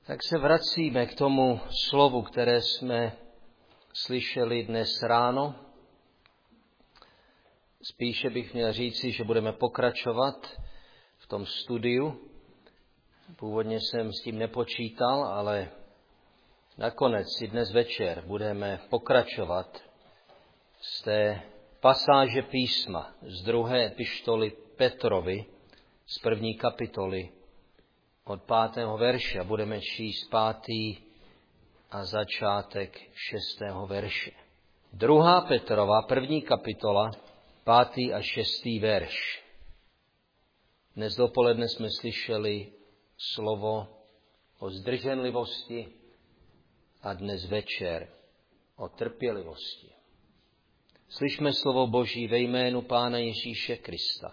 Tak se vracíme k tomu slovu, které jsme slyšeli dnes ráno. Spíše bych měl říci, že budeme pokračovat v tom studiu. Původně jsem s tím nepočítal, ale nakonec i dnes večer budeme pokračovat z té pasáže písma z 2. epištoly Petrovi, z 1. kapitoly od 5. verše. Budeme číst 5. a začátek 6. verše. 2. Petrova, 1. kapitola, 5. a 6. verš. Dnes dopoledne jsme slyšeli slovo o zdrženlivosti a dnes večer o trpělivosti. Slyšme slovo Boží ve jménu Pána Ježíše Krista.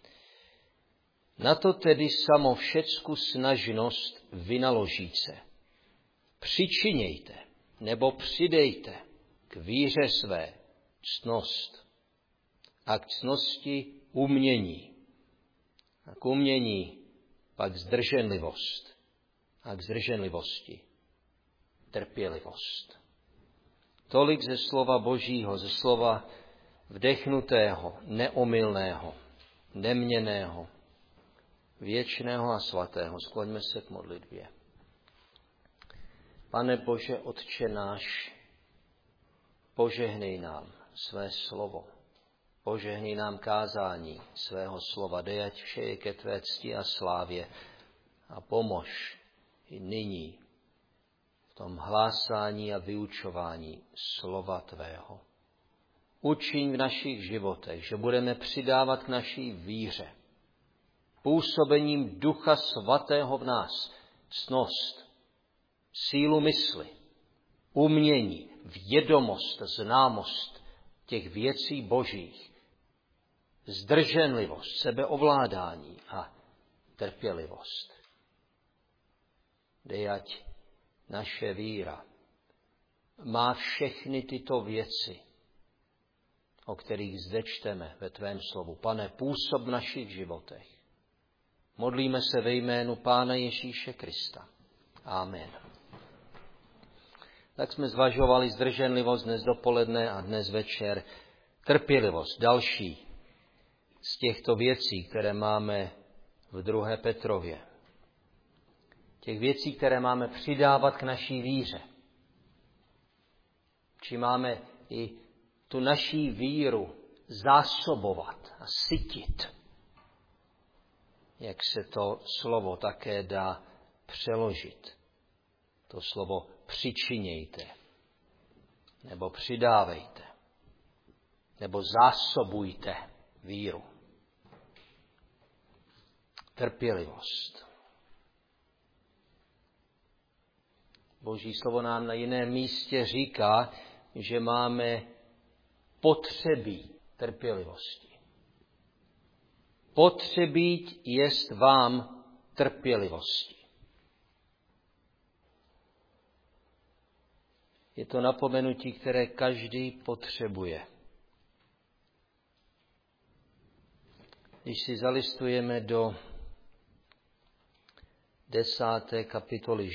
Na to tedy samo všecku snažnost vynaložíce. Přičinějte nebo přidejte k víře své ctnost a k ctnosti umění a k umění pak zdrženlivost a k zdrženlivosti trpělivost. Tolik ze slova Božího, ze slova vdechnutého, neomylného, neměnného, věčného a svatého. Skloňme se k modlitbě. Pane Bože, Otče náš, požehnej nám své slovo. Požehnej nám kázání svého slova. Dej, ať vše je ke tvé cti a slávě. A pomož i nyní v tom hlásání a vyučování slova tvého. Učiň v našich životech, že budeme přidávat k naší víře působením Ducha Svatého v nás ctnost, sílu mysli, umění, vědomost, známost těch věcí božích, zdrženlivost, sebeovládání a trpělivost. Dej, ať naše víra má všechny tyto věci, o kterých zde čteme ve tvém slovu. Pane, působ v našich životech. Modlíme se ve jménu Pána Ježíše Krista. Amen. Tak jsme zvažovali zdrženlivost dnes dopoledne a dnes večer trpělivost. Další z těchto věcí, které máme v 2. Petrově. Těch věcí, které máme přidávat k naší víře. Či máme i tu naší víru zásobovat a sytit. Jak se to slovo také dá přeložit. To slovo přičinějte, nebo přidávejte, nebo zásobujte víru. Trpělivost. Boží slovo nám na jiném místě říká, že máme potřebí trpělivosti. Potřebí jest vám trpělivosti. Je to napomenutí, které každý potřebuje. Když si zalistujeme do 10. kapitoly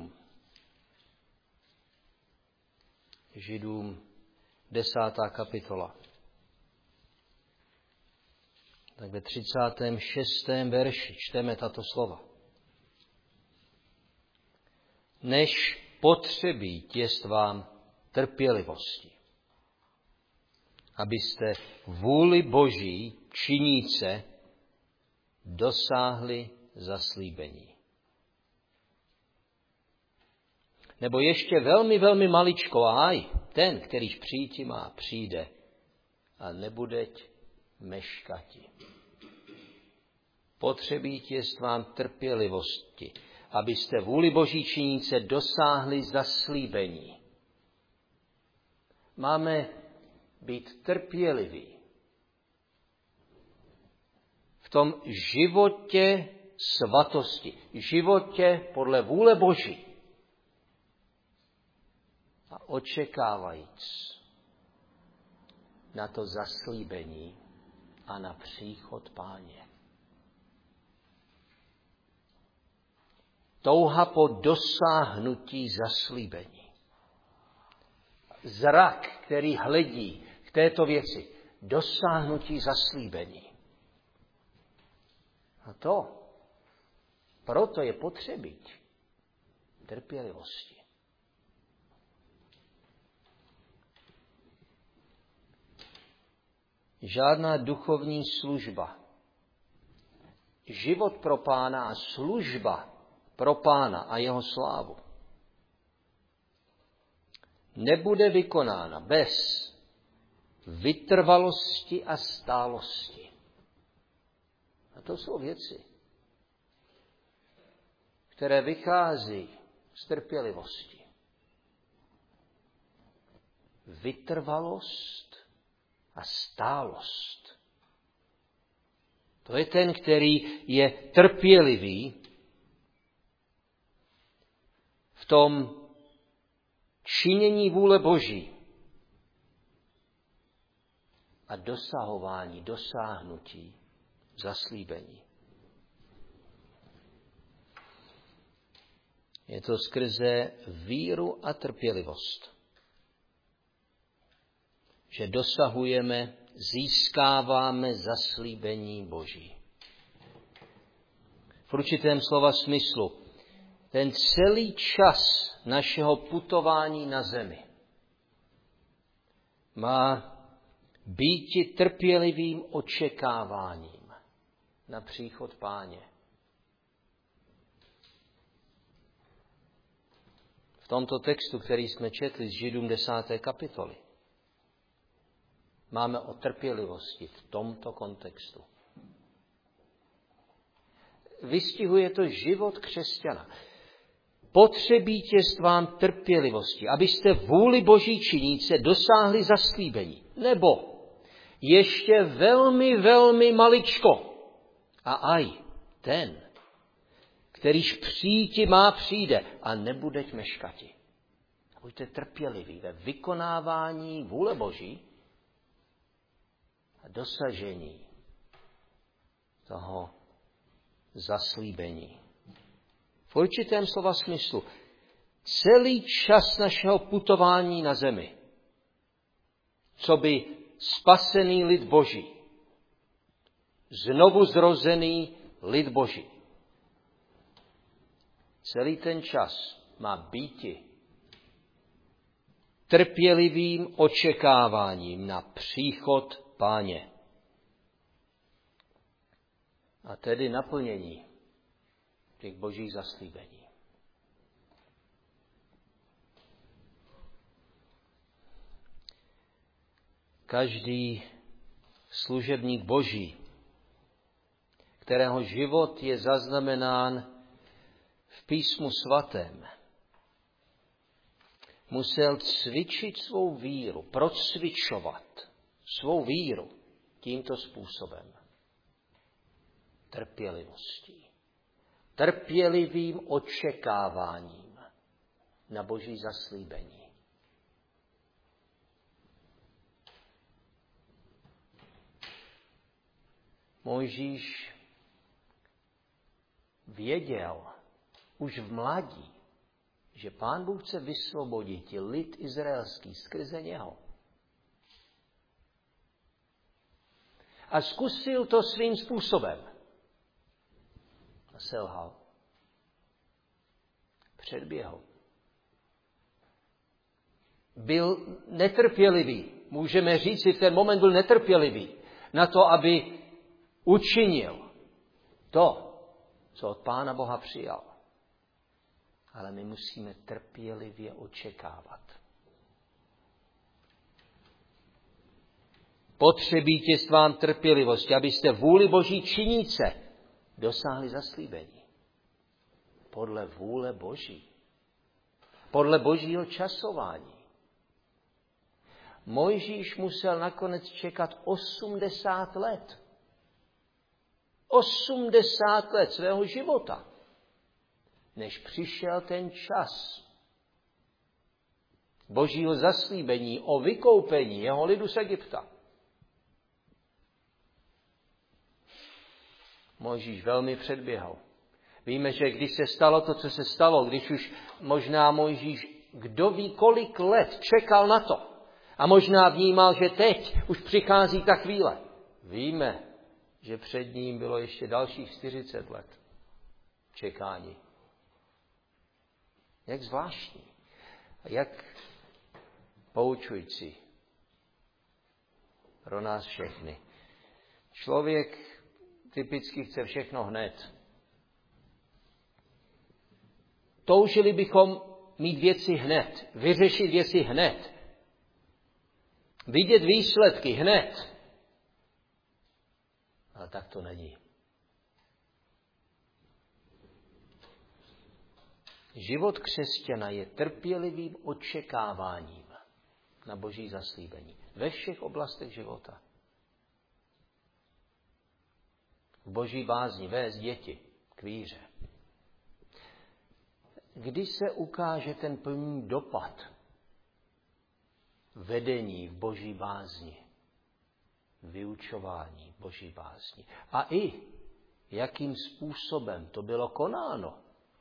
Židům 10. kapitola, tak ve 36. verši čteme tato slova. Než potřebí jest vám trpělivosti, abyste vůli Boží činíce dosáhli zaslíbení. Nebo ještě velmi, velmi maličko, ten, kterýž přijít má, přijde a nebudeť meškati. Potřebí jest vám trpělivosti, abyste vůli Boží činíce dosáhli zaslíbení. Máme být trpěliví v tom životě svatosti, životě podle vůle Boží a očekávajíc na to zaslíbení a na příchod Páně. touha po dosáhnutí zaslíbení. Zrak, který hledí k této věci, dosáhnutí zaslíbení. A proto je potřebí trpělivosti. Žádná duchovní služba, život pro Pána a služba pro Pána a jeho slávu nebude vykonána bez vytrvalosti a stálosti. A to jsou věci, které vychází z trpělivosti. Vytrvalost a stálost. To je ten, který je trpělivý v tom činění vůle Boží a dosáhnutí zaslíbení. Je to skrze víru a trpělivost, že získáváme zaslíbení Boží. V určitém slova smyslu, ten celý čas našeho putování na zemi má býti trpělivým očekáváním na příchod Páně. V tomto textu, který jsme četli z Židům 10. kapitoly, máme o trpělivosti v tomto kontextu. Vystihuje to život křesťana. Potřebí těstvám trpělivosti, abyste vůli Boží činíce dosáhli zaslíbení. Nebo ještě velmi, velmi maličko. A aj ten, kterýž přijít má, přijde a nebudeť meškati. Buďte trpěliví ve vykonávání vůle Boží a dosažení toho zaslíbení. V určitém slova smyslu celý čas našeho putování na zemi, co by spasený lid Boží, znovu zrozený lid Boží. Celý ten čas má býti trpělivým očekáváním na příchod Páně. A tedy naplnění těch Božích zaslíbení. Každý služebník Boží, kterého život je zaznamenán v Písmu svatém, musel cvičit svou víru, procvičovat svou víru tímto způsobem. Trpělivostí. Trpělivým očekáváním na Boží zaslíbení. Mojžíš věděl už v mládí, že Pán Bůh chce vysvobodit lid izraelský skrze něho. A zkusil to svým způsobem. A selhal. Předběhl. Byl netrpělivý. Můžeme říct, že v ten moment byl netrpělivý na to, aby učinil to, co od Pána Boha přijal. Ale my musíme trpělivě očekávat. Potřebí těstvám trpělivosti, abyste vůli Boží činíce dosáhli zaslíbení. Podle vůle Boží. Podle Božího časování. Mojžíš musel nakonec čekat 80 let. 80 let svého života, než přišel ten čas Božího zaslíbení o vykoupení jeho lidu z Egypta. Mojžíš velmi předběhl. Víme, že když se stalo to, co se stalo, když už možná Mojžíš, kdo ví, kolik let čekal na to a možná vnímal, že teď už přichází ta chvíle. Víme, že před ním bylo ještě dalších 40 let čekání. Jak zvláštní a jak poučující pro nás všechny. Člověk typicky chce všechno hned. Toužili bychom mít věci hned, vyřešit věci hned, vidět výsledky hned. Ale tak to není. Život křesťana je trpělivým očekáváním na Boží zaslíbení ve všech oblastech života. V Boží bázni vést děti k víře. Když se ukáže ten plný dopad vedení v Boží bázni, vyučování v Boží bázni a i jakým způsobem to bylo konáno.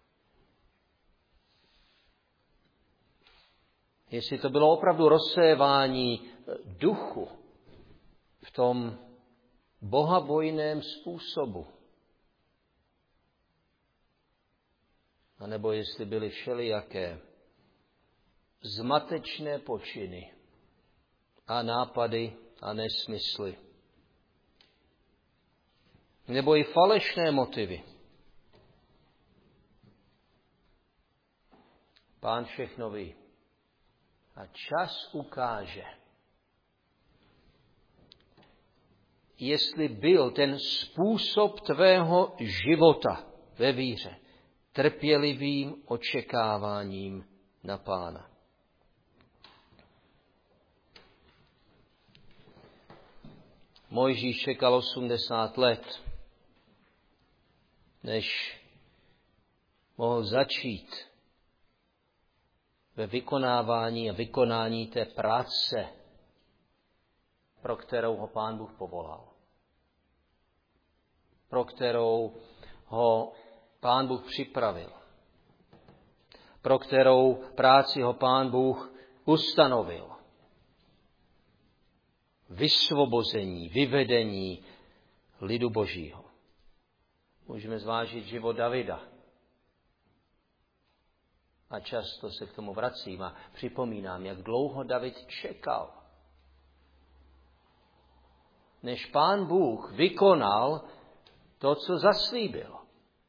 Jestli to bylo opravdu rozsévání duchu v tom bohabojném způsobu, a nebo jestli byly všelijaké zmatečné počiny a nápady a nesmysly, nebo i falešné motivy. Pán všechno ví. A čas ukáže, jestli byl ten způsob tvého života ve víře trpělivým očekáváním na Pána. Mojžíš čekal 80 let, než mohl začít ve vykonávání a vykonání té práce, pro kterou ho Pán Bůh povolal. Pro kterou ho Pán Bůh připravil. Pro kterou práci ho Pán Bůh ustanovil. Vysvobození, vyvedení lidu Božího. Můžeme zvážit život Davida. A často se k tomu vracím a připomínám, jak dlouho David čekal, než Pán Bůh vykonal to, co zaslíbil.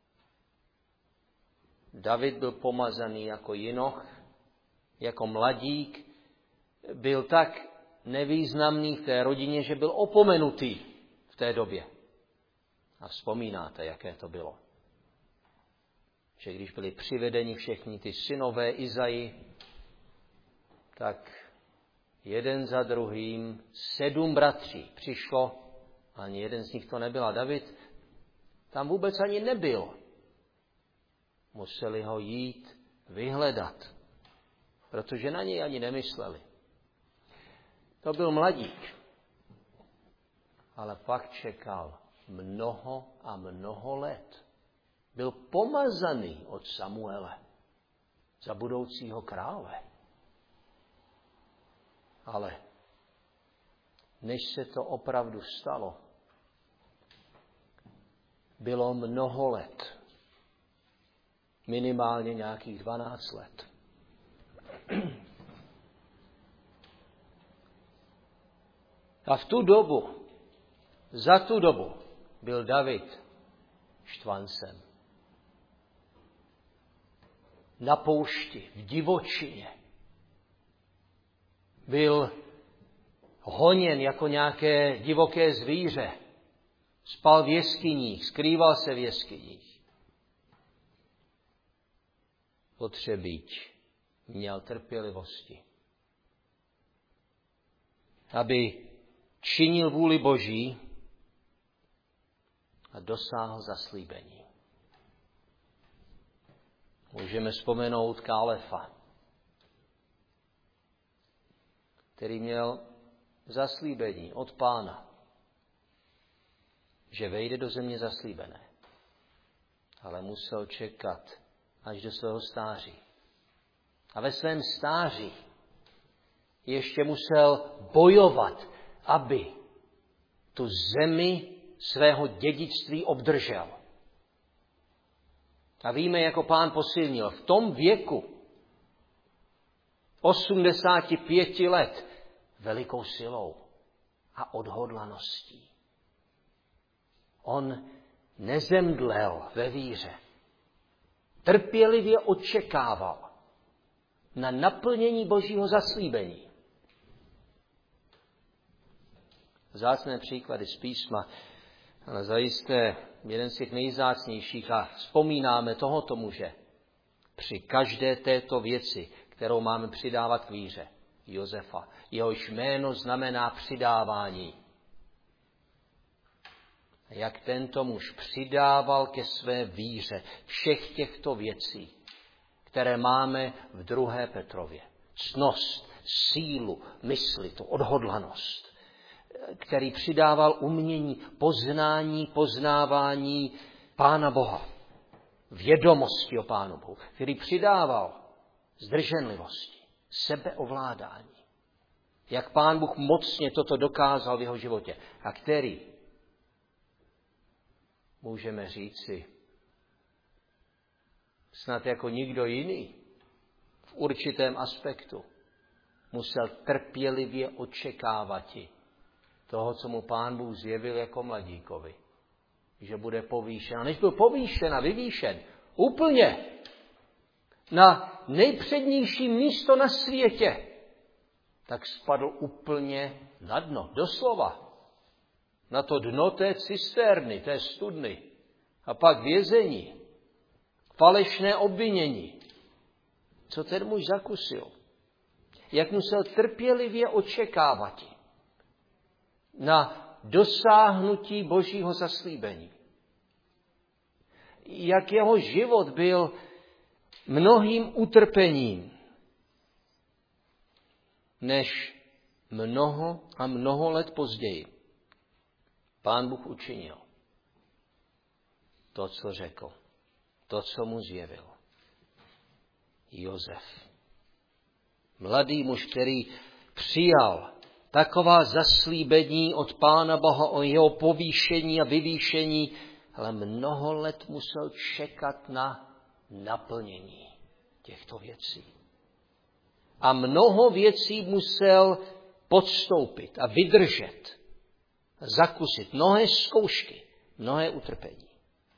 David byl pomazaný jako jinoch, jako mladík, byl tak nevýznamný v té rodině, že byl opomenutý v té době. A vzpomínáte, jaké to bylo. Že když byli přivedeni všichni ty synové Izaji, tak jeden za druhým 7 bratří přišlo, ani jeden z nich to nebyl. A David tam vůbec ani nebyl. Museli ho jít vyhledat, protože na něj ani nemysleli. To byl mladík, ale pak čekal mnoho a mnoho let. Byl pomazaný od Samuele za budoucího krále. Ale než se to opravdu stalo, bylo mnoho let. Minimálně nějakých 12 let. A v tu dobu, za tu dobu, byl David štvancem. Na poušti, v divočině. Byl honěn jako nějaké divoké zvíře. Spal v jeskyních, skrýval se v jeskyních. Potřebíč měl trpělivosti, aby činil vůli Boží a dosáhl zaslíbení. Můžeme vzpomenout Kálefa, který měl zaslíbení od Pána, že vejde do země zaslíbené. ale musel čekat až do svého stáří. A ve svém stáří ještě musel bojovat, aby tu zemi svého dědictví obdržel. A víme, jako Pán posilnil v tom věku 85 let velikou silou a odhodlaností. On nezemdlel ve víře. Trpělivě očekával na naplnění Božího zaslíbení. Vzácné příklady z písma, ale zajisté jeden z těch nejvzácnějších a vzpomínáme tohoto muže při každé této věci, kterou máme přidávat k víře. Josefa. Jehož jméno znamená přidávání. Jak tento muž přidával ke své víře všech těchto věcí, které máme v 2. Petrově. Ctnost, sílu, mysli, tu odhodlanost, který přidával umění, poznávání Pána Boha, vědomosti o Pánu Bohu, který přidával zdrženlivosti, sebeovládání. Jak Pán Bůh mocně toto dokázal v jeho životě a který, můžeme říci, snad jako nikdo jiný v určitém aspektu musel trpělivě očekávat toho, co mu Pán Bůh zjevil jako mladíkovi, že bude povýšen. A než byl povýšen a vyvýšen úplně na nejpřednější místo na světě, tak spadl úplně na dno, doslova. Na to dno té cisterny, té studny. A pak vězení, falešné obvinění. Co ten muž zakusil? Jak musel trpělivě očekávat na dosáhnutí Božího zaslíbení. Jak jeho život byl mnohým utrpením, než mnoho let později Pán Bůh učinil to, co řekl, to, co mu zjevil. Josef. Mladý muž, který přijal taková zaslíbení od Pána Boha o jeho povýšení a vyvýšení, ale mnoho let musel čekat na naplnění těchto věcí. A mnoho věcí musel podstoupit a vydržet, zakusit mnohé zkoušky, mnohé utrpení.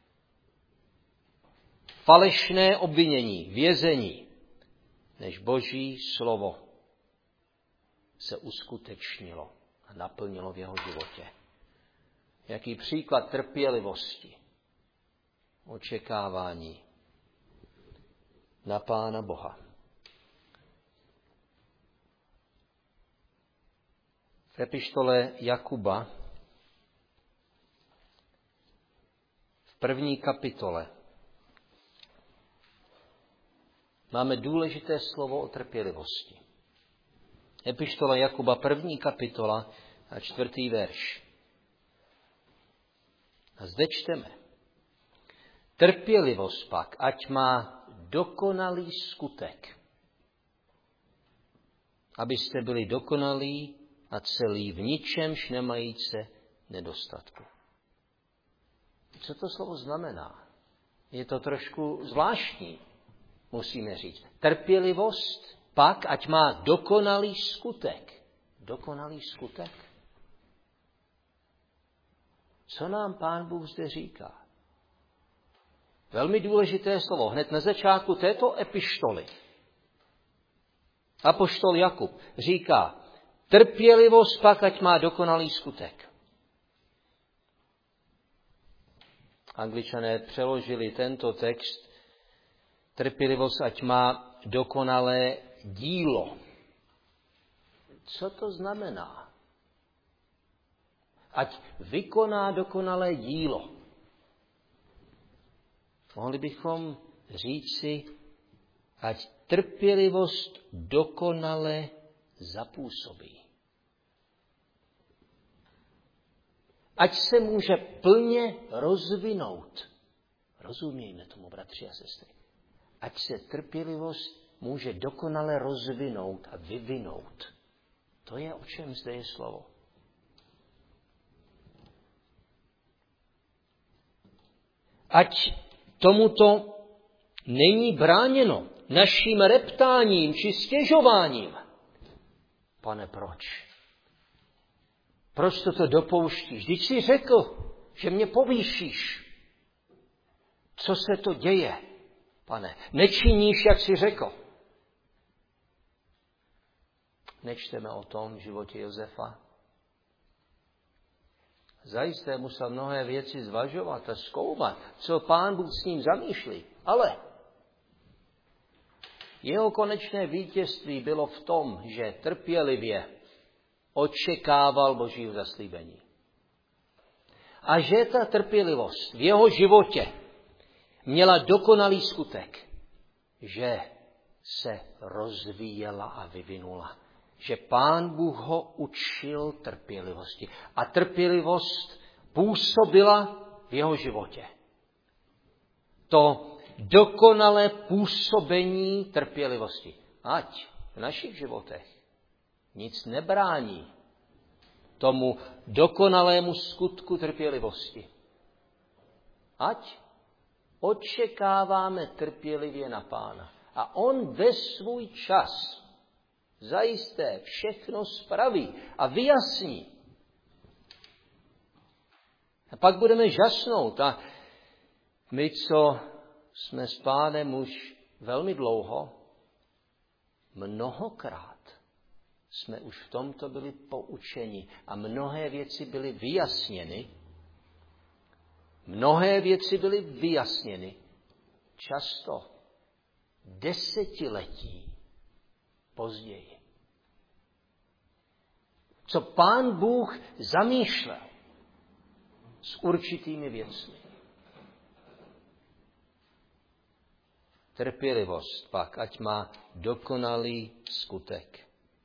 Falešné obvinění, vězení, než Boží slovo se uskutečnilo a naplnilo v jeho životě. Jaký příklad trpělivosti, očekávání na Pána Boha. V epištole Jakuba v 1. kapitole máme důležité slovo o trpělivosti. Epištola Jakuba, 1. kapitola a 4. verš. A zde čteme. Trpělivost pak, ať má dokonalý skutek, abyste byli dokonalí a celí, v ničemž nemajíce nedostatku. Co to slovo znamená? Je to trošku zvláštní, musíme říct. Trpělivost pak, ať má dokonalý skutek. Dokonalý skutek? Co nám Pán Bůh zde říká? Velmi důležité slovo. Hned na začátku této epištoly apoštol Jakub říká, trpělivost pak, ať má dokonalý skutek. Angličané přeložili tento text, trpělivost, ať má dokonalé dílo. Co to znamená? Ať vykoná dokonalé dílo. Mohli bychom říci, ať trpělivost dokonale zapůsobí. Ať se může plně rozvinout Rozumějme tomu, bratři a sestry. Ať se trpělivost může dokonale rozvinout a vyvinout. To je, o čem zde je slovo. Ať tomuto není bráněno naším reptáním či stěžováním. Pane, proč? Proč toto dopouštíš? Vždyť jsi řekl, že mě povýšíš. Co se to děje, Pane? Nečiníš, jak jsi řekl. Nečteme o tom v životě Josefa. Zajisté musel mnohé věci zvažovat a zkoumat, co Pán Bůh s ním zamýšlí. Ale jeho konečné vítězství bylo v tom, že trpělivě očekával Božího zaslíbení. A že ta trpělivost v jeho životě měla dokonalý skutek, že se rozvíjela a vyvinula. Že Pán Bůh ho učil trpělivosti. A trpělivost působila v jeho životě. To dokonalé působení trpělivosti. Ať v našich životech nic nebrání tomu dokonalému skutku trpělivosti. Ať očekáváme trpělivě na Pána. A on ve svůj čas zajisté všechno spraví a vyjasní. A pak budeme žasnout. A my, co jsme s Pánem už velmi dlouho, mnohokrát jsme už v tomto byli poučeni a mnohé věci byly vyjasněny. Mnohé věci byly vyjasněny. Často desetiletí později. Co Pán Bůh zamýšlel s určitými věcmi. Trpělivost pak, ať má dokonalý skutek.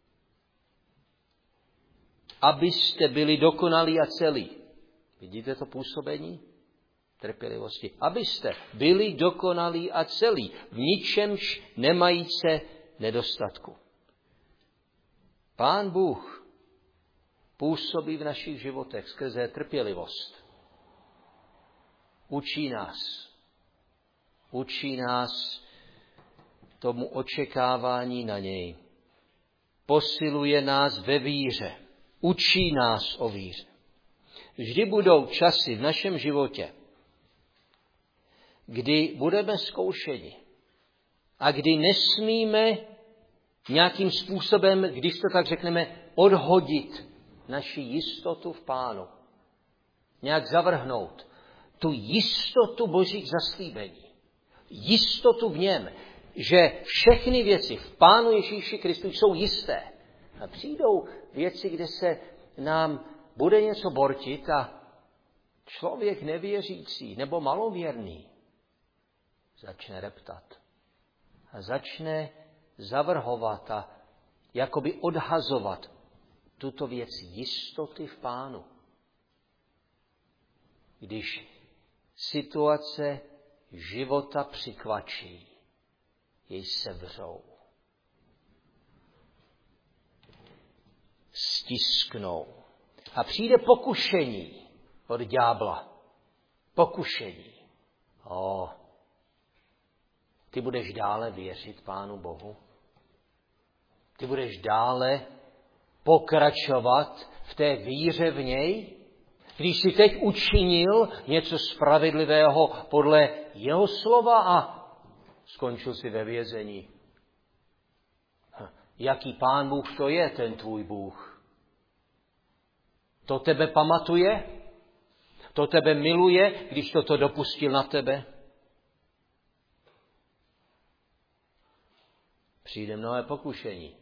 Abyste byli dokonalí a celí. Vidíte to působení? Trpělivosti. Abyste byli dokonalí a celí, v ničemž nemajíce nedostatku. Pán Bůh působí v našich životech skrze trpělivost. Učí nás tomu očekávání na něj. Posiluje nás ve víře. Učí nás o víře. Vždy budou časy v našem životě, kdy budeme zkoušeni a kdy nesmíme nějakým způsobem, když to tak řekneme, odhodit naši jistotu v Pánu. Nějak zavrhnout tu jistotu Božích zaslíbení. Jistotu v něm, že všechny věci v Pánu Ježíši Kristu jsou jisté. A přijdou věci, kde se nám bude něco bortit a člověk nevěřící nebo malověrný začne reptat a začne zavrhovat a jakoby odhazovat tuto věc jistoty v Pánu. Když situace života přikvačí, jej sevřou, stisknou a přijde pokušení od ďábla. Pokušení. Ty budeš dále věřit Pánu Bohu? Ty budeš dále pokračovat v té víře v něj? Když jsi teď učinil něco spravedlivého podle jeho slova a skončil si ve vězení. Jaký Pán Bůh to je, ten tvůj Bůh? To tebe pamatuje? To tebe miluje, když toto dopustil na tebe? Přijde mnohé pokušení.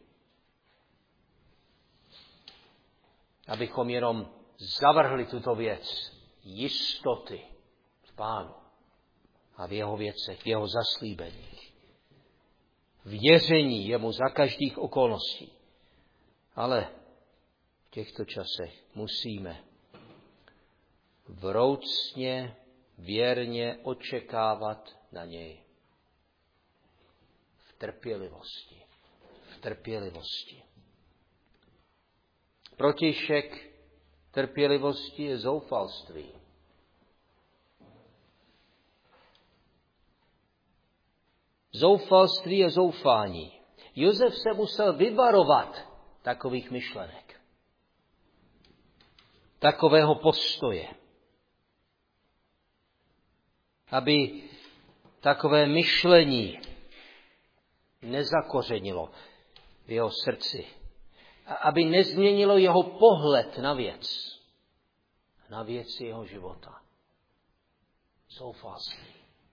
Abychom jenom zavrhli tuto věc jistoty v Pánu a v jeho věcech, v jeho zaslíbeních. Věření jemu za každých okolností. Ale v těchto časech musíme vroucně věrně očekávat na něj. V trpělivosti. V trpělivosti. Protišek trpělivosti je zoufalství. Zoufalství je zoufání. Josef se musel vyvarovat takových myšlenek. Takového postoje. Aby takové myšlení nezakořenilo v jeho srdci. Aby nezměnilo jeho pohled na věc. Na věci jeho života. Zoufalství.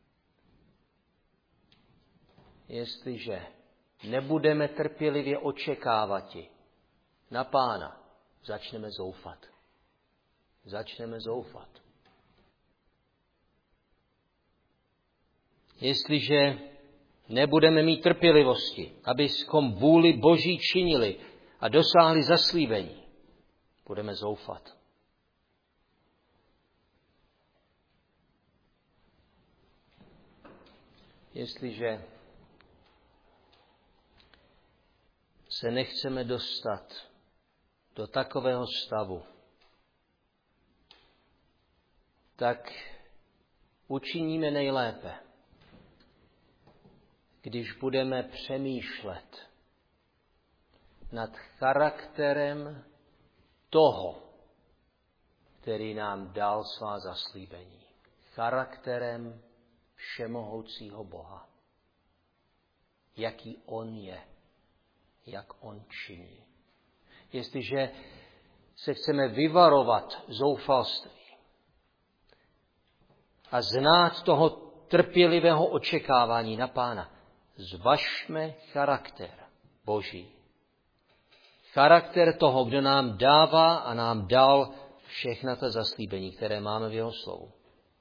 Jestliže nebudeme trpělivě očekávati na Pána, začneme zoufat. Začneme zoufat. Jestliže nebudeme mít trpělivosti, abychom vůli Boží činili a dosáhli zaslíbení, budeme zoufat. Jestliže se nechceme dostat do takového stavu, tak učiníme nejlépe, když budeme přemýšlet nad charakterem toho, který nám dal svá zaslíbení. Charakterem všemohoucího Boha. Jaký on je. Jak on činí. Jestliže se chceme vyvarovat zoufalství a znát toho trpělivého očekávání na Pána, zvažme charakter Boží. Charakter toho, kdo nám dává a nám dal všechna ta zaslíbení, které máme v jeho slovu.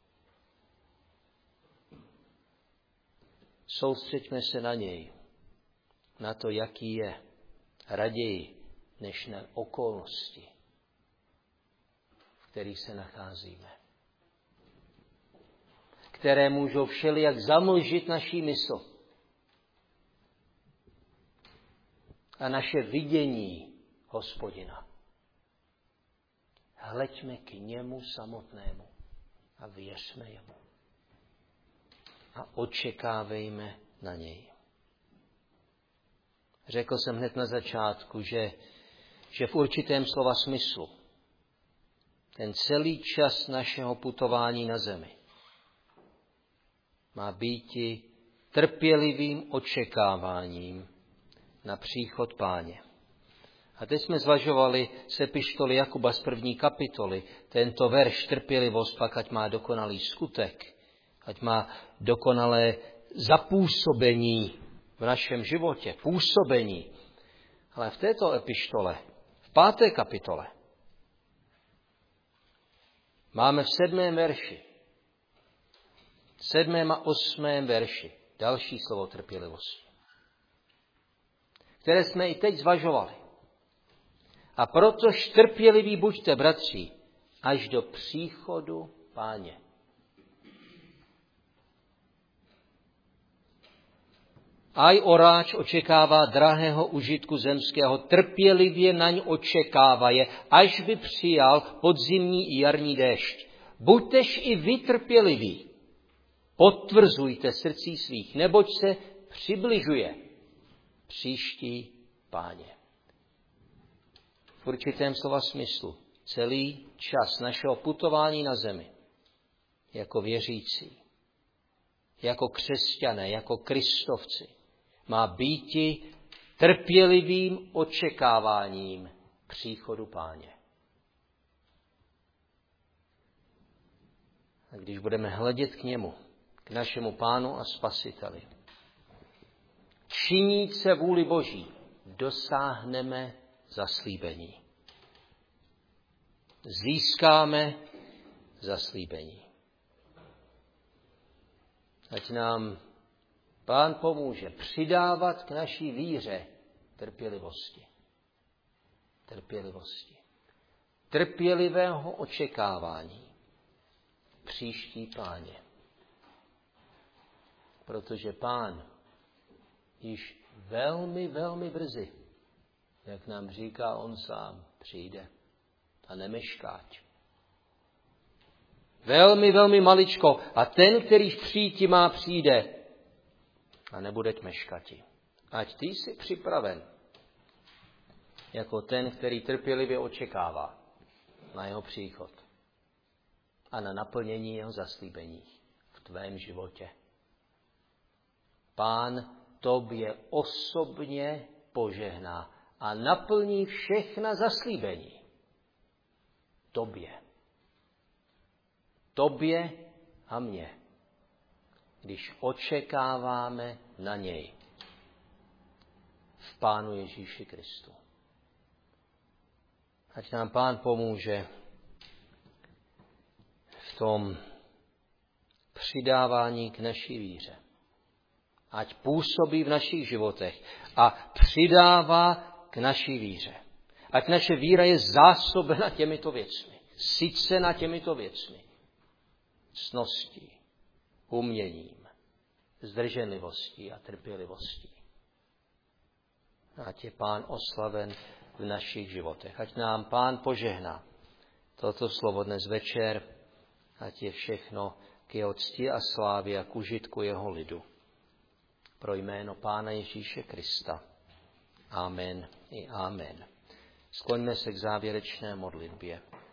Soustřeďme se na něj, na to, jaký je, raději než na okolnosti, v kterých se nacházíme, které můžou všelijak zamlžit naší mysl a naše vidění Hospodina. Hleďme k němu samotnému a věřme jemu. A očekávejme na něj. Řekl jsem hned na začátku, že v určitém slova smyslu ten celý čas našeho putování na zemi má býti trpělivým očekáváním na příchod Páně. A teď jsme zvažovali z epištoly Jakuba z 1. kapitoly tento verš trpělivost, pak ať má dokonalý skutek, ať má dokonalé zapůsobení v našem životě, působení. Ale v této epištole, v 5. kapitole, máme v 7. verši, 7. a 8. verši další slovo trpělivosti, které jsme i teď zvažovali. A protož trpěliví buďte, bratři, až do příchodu Páně. Aj oráč očekává drahého užitku zemského, trpělivě naň očekávaje, až by přijal podzimní i jarní déšť. Buďtež i vy trpěliví, potvrzujte srdcí svých, neboť se přibližuje příští Páně. V určitém slova smyslu celý čas našeho putování na zemi jako věřící, jako křesťané, jako kristovci, má býti trpělivým očekáváním příchodu Páně. A když budeme hledět k němu, k našemu Pánu a Spasiteli, činit se vůli Boží, dosáhneme zaslíbení. Získáme zaslíbení. Ať nám Pán pomůže přidávat k naší víře trpělivosti. Trpělivosti. Trpělivého očekávání příští Páně. Protože Pán již velmi, velmi brzy, jak nám říká on sám, přijde a nemeškáť. Velmi, velmi maličko. A ten, který přijít má, přijde a nebude meškati. Ať ty jsi připraven jako ten, který trpělivě očekává na jeho příchod a na naplnění jeho zaslíbení v tvém životě. Pán tobě osobně požehná a naplní všechna zaslíbení. Tobě a mně, když očekáváme na něj v Pánu Ježíši Kristu. Ať nám Pán pomůže v tom přidávání k naší víře. Ať působí v našich životech a přidává k naší víře. Ať naše víra je zásobena těmito věcmi, sycena těmito věcmi. Ctností, uměním, zdrženlivostí a trpělivostí. Ať je Pán oslaven v našich životech. Ať nám Pán požehná toto slovo dnes večer, ať je všechno k jeho cti a slávě a k užitku jeho lidu. Pro jméno Pána Ježíše Krista. Amen i amen. Skloňme se k závěrečné modlitbě.